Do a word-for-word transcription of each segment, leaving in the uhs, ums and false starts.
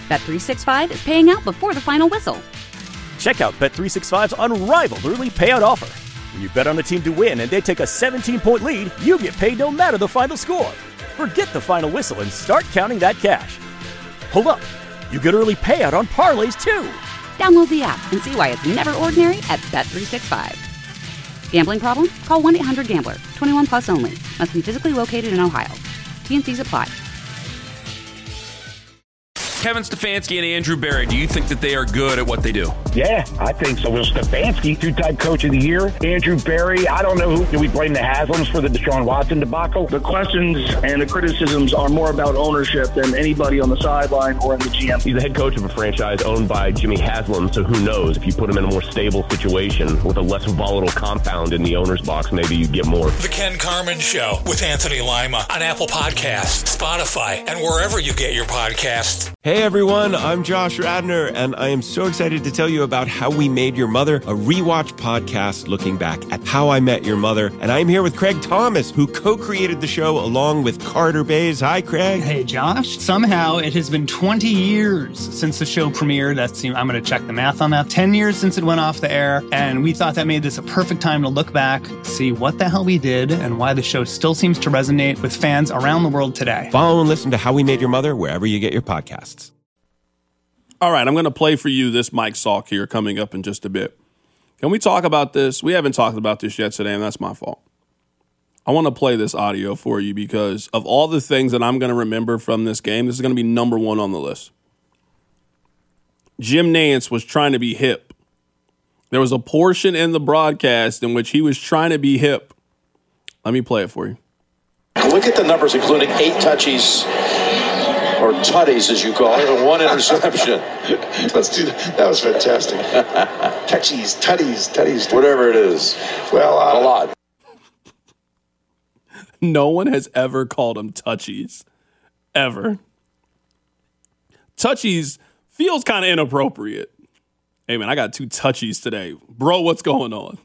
Bet three sixty-five is paying out before the final whistle. Check out Bet three sixty-five's unrivaled early payout offer. When you bet on a team to win and they take a seventeen-point lead, you get paid no matter the final score. Forget the final whistle and start counting that cash. Hold up. You get early payout on parlays, too. Download the app and see why it's never ordinary at Bet three sixty-five. Gambling problem? Call one eight hundred gambler. twenty-one plus only. Must be physically located in Ohio. T N Cs apply. Kevin Stefanski and Andrew Berry, do you think that they are good at what they do? Yeah, I think so. Well, Stefanski, two-time coach of the year. Andrew Berry, I don't know who. Do we blame the Haslams for the Deshaun Watson debacle? The questions and the criticisms are more about ownership than anybody on the sideline or in the G M. He's the head coach of a franchise owned by Jimmy Haslam, so who knows? If you put him in a more stable situation with a less volatile compound in the owner's box, maybe you get more. The Ken Carman Show with Anthony Lima on Apple Podcasts, Spotify, and wherever you get your podcasts. Hey everyone, I'm Josh Radner, and I am so excited to tell you about How We Made Your Mother, a rewatch podcast looking back at How I Met Your Mother. And I'm here with Craig Thomas, who co-created the show along with Carter Bays. Hi, Craig. Hey, Josh. Somehow it has been twenty years since the show premiered. That's, I'm going to check the math on that. ten years since it went off the air, and we thought that made this a perfect time to look back, see what the hell we did, and why the show still seems to resonate with fans around the world today. Follow and listen to How We Made Your Mother wherever you get your podcasts. All right, I'm going to play for you this Mike Salk here coming up in just a bit. Can we talk about this? We haven't talked about this yet today, and that's my fault. I want to play this audio for you because of all the things that I'm going to remember from this game, this is going to be number one on the list. Jim Nantz was trying to be hip. There was a portion in the broadcast in which he was trying to be hip. Let me play it for you. Look at the numbers, including eight touchies. Or tutties, as you call it, and one interception. Let's do that. That was fantastic. Touchies, tutties, tutties. Whatever it is. Well, uh, a lot. No one has ever called him touchies. Ever. Touchies feels kind of inappropriate. Hey, man, I got two touchies today. Bro, what's going on?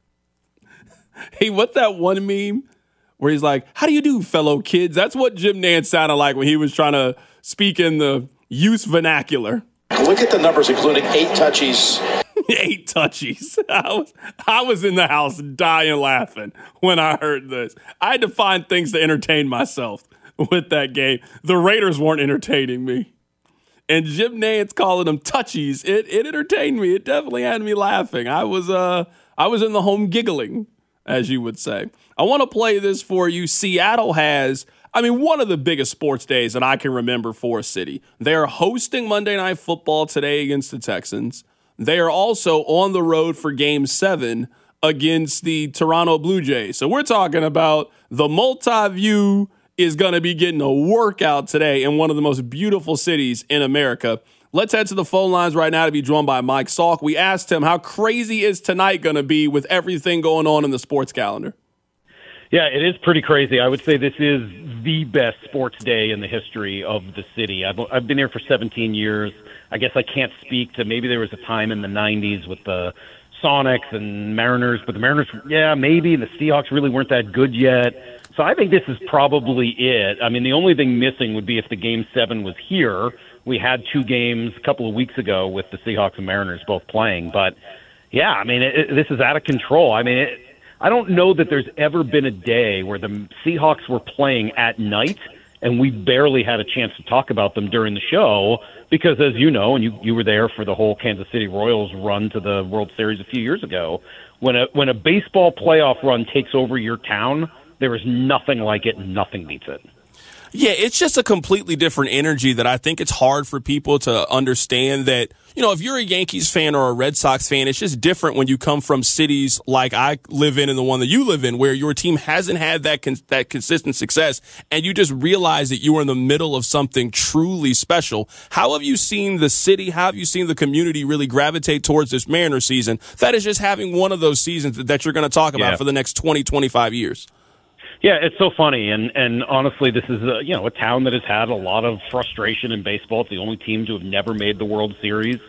Hey, what's that one meme where he's like, how do you do, fellow kids? That's what Jim Nantz sounded like when he was trying to speak in the youth vernacular. Look at the numbers, including eight touchies. Eight touchies. I was, I was in the house dying laughing when I heard this. I had to find things to entertain myself with that game. The Raiders weren't entertaining me. And Jim Nantz calling them touchies, it, it entertained me. It definitely had me laughing. I was, uh, I was in the home giggling, as you would say. I want to play this for you. Seattle has, I mean, one of the biggest sports days that I can remember for a city. They're hosting Monday Night Football today against the Texans. They are also on the road for Game seven against the Toronto Blue Jays. So we're talking about the multi-view is going to be getting a workout today in one of the most beautiful cities in America. Let's head to the phone lines right now to be joined by Mike Salk. We asked him, how crazy is tonight going to be with everything going on in the sports calendar? Yeah, it is pretty crazy. I would say this is the best sports day in the history of the city. I've, I've been here for seventeen years. I guess I can't speak to, maybe there was a time in the nineties with the Sonics and Mariners, but the Mariners, yeah, maybe, and the Seahawks really weren't that good yet. So I think this is probably it. I mean, the only thing missing would be if the Game seven was here. We had two games a couple of weeks ago with the Seahawks and Mariners both playing. But, yeah, I mean, it, it, this is out of control. I mean, it, I don't know that there's ever been a day where the Seahawks were playing at night and we barely had a chance to talk about them during the show because, as you know, and you, you were there for the whole Kansas City Royals run to the World Series a few years ago, when a when a baseball playoff run takes over your town, there is nothing like it, nothing beats it. Yeah, it's just a completely different energy that I think it's hard for people to understand that, you know, if you're a Yankees fan or a Red Sox fan, it's just different when you come from cities like I live in and the one that you live in where your team hasn't had that con- that consistent success and you just realize that you are in the middle of something truly special. How have you seen the city, how have you seen the community really gravitate towards this Mariners season? That is just having one of those seasons that you're going to talk about yeah. for the next twenty, twenty-five years. Yeah, it's so funny, and and honestly, this is a, you know a town that has had a lot of frustration in baseball. It's the only team to have never made the World Series,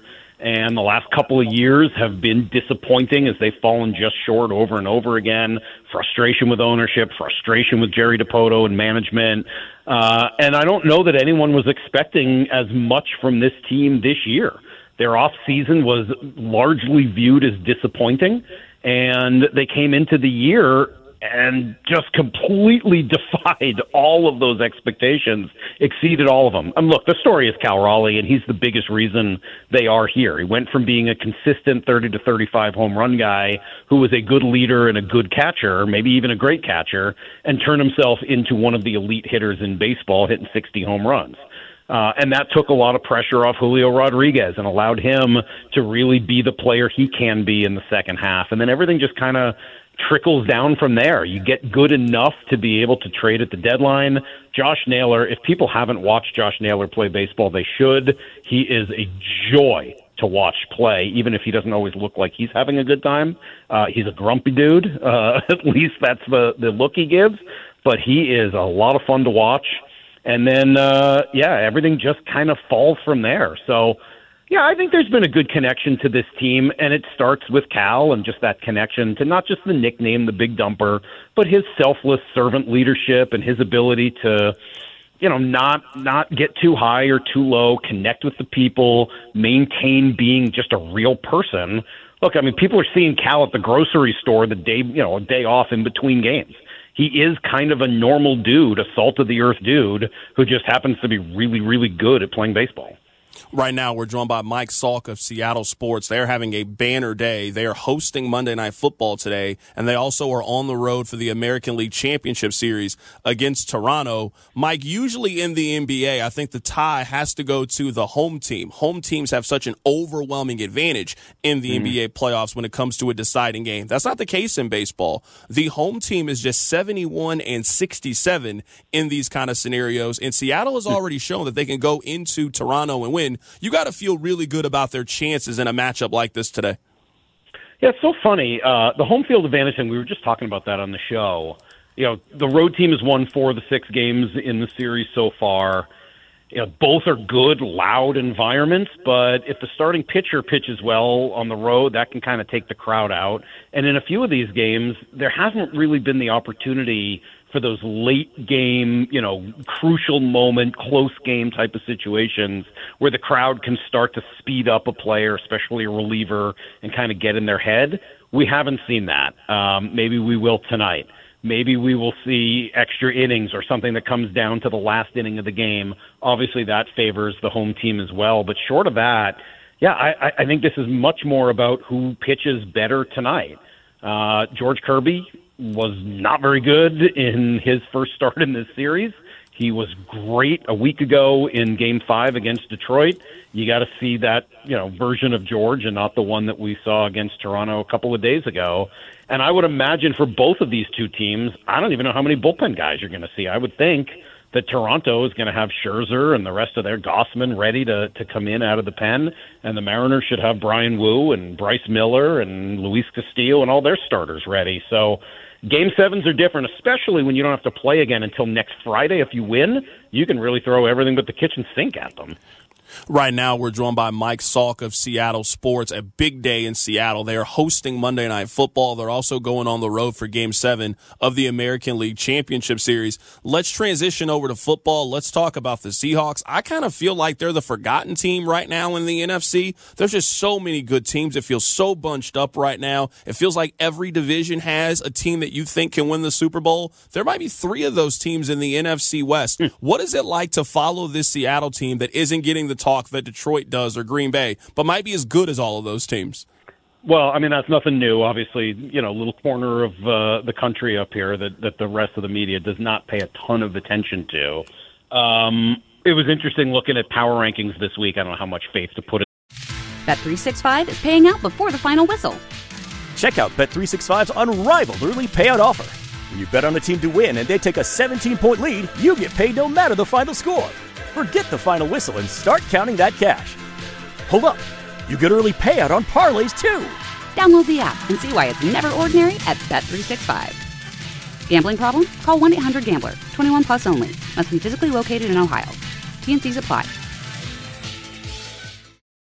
And the last couple of years have been disappointing as they've fallen just short over and over again. Frustration with ownership, frustration with Jerry Dipoto and management. Uh, and I don't know that anyone was expecting as much from this team this year. Their off season was largely viewed as disappointing, and they came into the year and just completely defied all of those expectations, exceeded all of them. And look, the story is Cal Raleigh, and he's the biggest reason they are here. He went from being a consistent thirty to thirty-five home run guy who was a good leader and a good catcher, maybe even a great catcher, and turned himself into one of the elite hitters in baseball, hitting sixty home runs. Uh, and that took a lot of pressure off Julio Rodriguez and allowed him to really be the player he can be in the second half. And then everything just kind of trickles down from there. You get good enough to be able to trade at the deadline. Josh Naylor, if people haven't watched Josh Naylor play baseball, they should. He is a joy to watch play, even if he doesn't always look like he's having a good time. Uh, he's a grumpy dude. Uh, at least that's the, the look he gives. But he is a lot of fun to watch. And then, uh, yeah, everything just kind of falls from there. So, yeah, I think there's been a good connection to this team, and it starts with Cal and just that connection to not just the nickname, the Big Dumper, but his selfless servant leadership and his ability to, you know, not not get too high or too low, connect with the people, maintain being just a real person. Look, I mean, people are seeing Cal at the grocery store the day, you know, a day off in between games. He is kind of a normal dude, a salt-of-the-earth dude who just happens to be really, really good at playing baseball. Right now, we're joined by Mike Salk of Seattle Sports. They're having a banner day. They are hosting Monday Night Football today, and they also are on the road for the American League Championship Series against Toronto. Mike, usually in the N B A, I think the tie has to go to the home team. Home teams have such an overwhelming advantage in the mm. N B A playoffs when it comes to a deciding game. That's not the case in baseball. The home team is just seventy-one and sixty-seven in these kind of scenarios, and Seattle has already shown that they can go into Toronto and win. You got to feel really good about their chances in a matchup like this today. Yeah, it's so funny. Uh, the home field advantage, and we were just talking about that on the show. You know, the road team has won four of the six games in the series so far. You know, both are good, loud environments, but if the starting pitcher pitches well on the road, that can kind of take the crowd out. And in a few of these games, there hasn't really been the opportunity for those late game, you know, crucial moment, close game type of situations where the crowd can start to speed up a player, especially a reliever, and kind of get in their head. We haven't seen that. Um, maybe we will tonight. Maybe we will see extra innings or something that comes down to the last inning of the game. Obviously, that favors the home team as well. But short of that, yeah, I, I think this is much more about who pitches better tonight. Uh, George Kirby was not very good in his first start in this series. He was great a week ago in Game Five against Detroit. You got to see that, you know, version of George and not the one that we saw against Toronto a couple of days ago. And I would imagine for both of these two teams, I don't even know how many bullpen guys you're going to see. I would think that Toronto is going to have Scherzer and the rest of their Gossman ready to, to come in out of the pen, and the Mariners should have Brian Wu and Bryce Miller and Luis Castillo and all their starters ready. So Game sevens are different, especially when you don't have to play again until next Friday. If you win, you can really throw everything but the kitchen sink at them. Right now, we're joined by Mike Salk of Seattle Sports. A big day in Seattle. They are hosting Monday Night Football. They're also going on the road for Game seven of the American League Championship Series. Let's transition over to football. Let's talk about the Seahawks. I kind of feel like they're the forgotten team right now in the N F C. There's just so many good teams. It feels so bunched up right now. It feels like every division has a team that you think can win the Super Bowl. There might be three of those teams in the N F C West. What is it like to follow this Seattle team that isn't getting the talk that Detroit does or Green Bay, but might be as good as all of those teams? Well, I mean, that's nothing new. Obviously, you know, a little corner of uh, the country up here that, that the rest of the media does not pay a ton of attention to. Um, it was interesting looking at power rankings this week. I don't know how much faith to put in. Bet three sixty-five is paying out before the final whistle. Check out Bet three sixty-five's unrivaled early payout offer. When you bet on a team to win and they take a seventeen-point lead, you get paid no matter the final score. Forget the final whistle and start counting that cash. Hold up. You get early payout on parlays, too. Download the app and see why it's never ordinary at Bet three sixty-five. Gambling problem? Call one eight hundred gambler. twenty-one plus only. Must be physically located in Ohio. T and C's apply.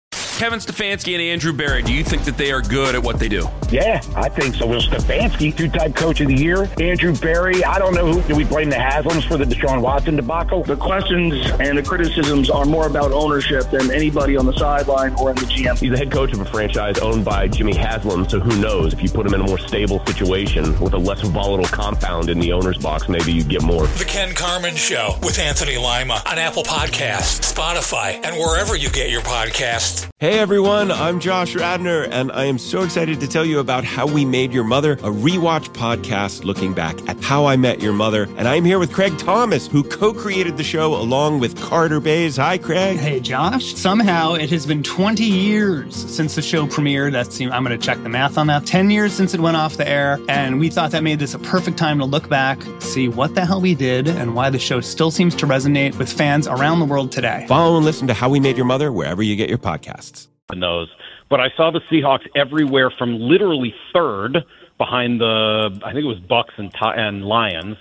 Kevin Stefanski and Andrew Berry, do you think that they are good at what they do? Yeah, I think so. Will Stefanski, two-time coach of the year. Andrew Berry, I don't know who. Do we blame the Haslams for the Deshaun Watson debacle? The questions and the criticisms are more about ownership than anybody on the sideline or in the G M. He's the head coach of a franchise owned by Jimmy Haslam, so who knows? If you put him in a more stable situation with a less volatile compound in the owner's box, maybe you'd get more. The Ken Carman Show with Anthony Lima on Apple Podcasts, Spotify, and wherever you get your podcasts. Hey everyone, I'm Josh Radnor, and I am so excited to tell you about How We Made Your Mother, a rewatch podcast looking back at How I Met Your Mother. And I'm here with Craig Thomas, who co-created the show along with Carter Bays. Hi, Craig. Hey, Josh. Somehow it has been twenty years since the show premiered. That's, I'm going to check the math on that. ten years since it went off the air, and we thought that made this a perfect time to look back, see what the hell we did, and why the show still seems to resonate with fans around the world today. Follow and listen to How We Made Your Mother wherever you get your podcasts. Those, but I saw the Seahawks everywhere from literally third behind the, I think it was Bucks and and Lions,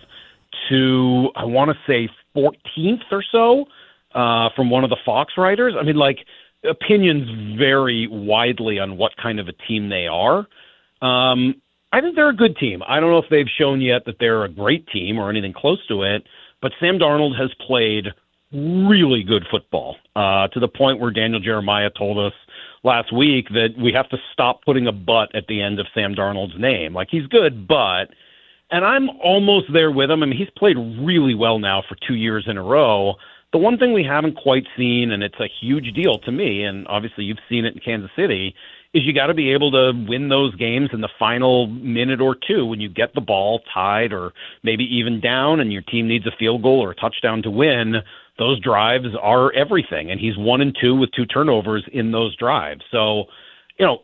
to I want to say fourteenth or so uh, from one of the Fox writers. I mean, like, opinions vary widely on what kind of a team they are. Um, I think they're a good team. I don't know if they've shown yet that they're a great team or anything close to it, but Sam Darnold has played really good football uh, to the point where Daniel Jeremiah told us last week that we have to stop putting a but at the end of Sam Darnold's name. Like, he's good, but, and I'm almost there with him. I mean, he's played really well now for two years in a row. The one thing we haven't quite seen, and it's a huge deal to me, and obviously you've seen it in Kansas City, is you got to be able to win those games in the final minute or two when you get the ball tied or maybe even down and your team needs a field goal or a touchdown to win. Those drives are everything, and he's one and two with two turnovers in those drives. So, you know,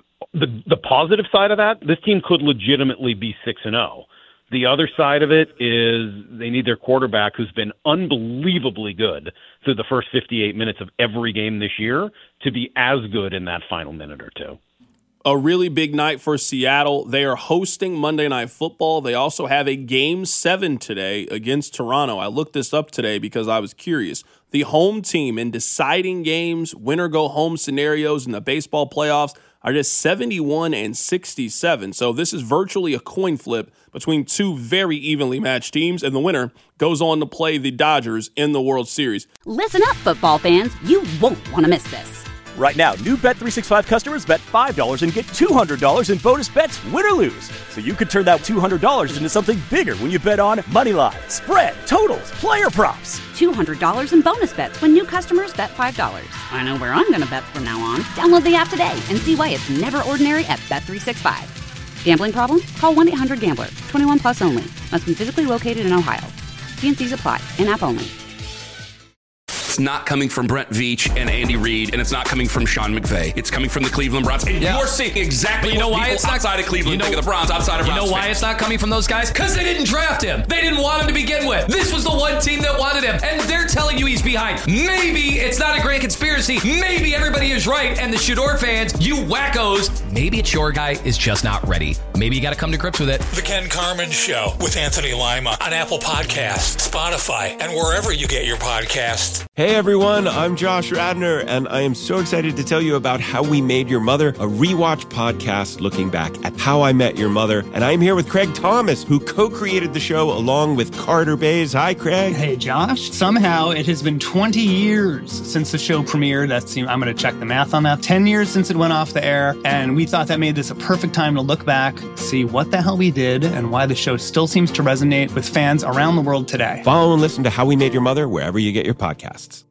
the the positive side of that, this team could legitimately be six and zero. The other side of it is they need their quarterback, who's been unbelievably good through the first fifty-eight minutes of every game this year, to be as good in that final minute or two. A really big night for Seattle. They are hosting Monday Night Football. They also have a Game seven today against Toronto. I looked this up today because I was curious. The home team in deciding games, win-or-go-home scenarios in the baseball playoffs are just seventy-one and sixty-seven. So this is virtually a coin flip between two very evenly matched teams, and the winner goes on to play the Dodgers in the World Series. Listen up, football fans. You won't want to miss this. Right now, new Bet three sixty-five customers bet five dollars and get two hundred dollars in bonus bets, win or lose. So you could turn that two hundred dollars into something bigger when you bet on money line, spread, totals, player props. two hundred dollars in bonus bets when new customers bet five dollars. I know where I'm going to bet from now on. Download the app today and see why it's never ordinary at Bet three sixty-five. Gambling problem? Call one eight hundred gambler. twenty-one plus only. Must be physically located in Ohio. T and C's apply. In-app only. It's not coming from Brent Veach and Andy Reid, and it's not coming from Sean McVay. It's coming from the Cleveland Browns. And yeah. you're seeing exactly you know what why people it's not, outside of Cleveland you know, think of the Browns, outside of You Browns know why fans. It's not coming from those guys? Because they didn't draft him. They didn't want him to begin with. This was the one team that wanted him, and they're telling you he's behind. Maybe it's not a grand conspiracy. Maybe everybody is right, and the Shador fans, you wackos, maybe it's your guy is just not ready. Maybe you got to come to grips with it. The Ken Carman Show with Anthony Lima on Apple Podcasts, Spotify, and wherever you get your podcasts. Hey everyone, I'm Josh Radnor, and I am so excited to tell you about How We Made Your Mother, a rewatch podcast looking back at How I Met Your Mother. And I'm here with Craig Thomas, who co-created the show along with Carter Bays. Hi, Craig. Hey, Josh. Somehow it has been twenty years since the show premiered. That's, I'm going to check the math on that. ten years since it went off the air, and we thought that made this a perfect time to look back, see what the hell we did, and why the show still seems to resonate with fans around the world today. Follow and listen to How We Made Your Mother wherever you get your podcasts.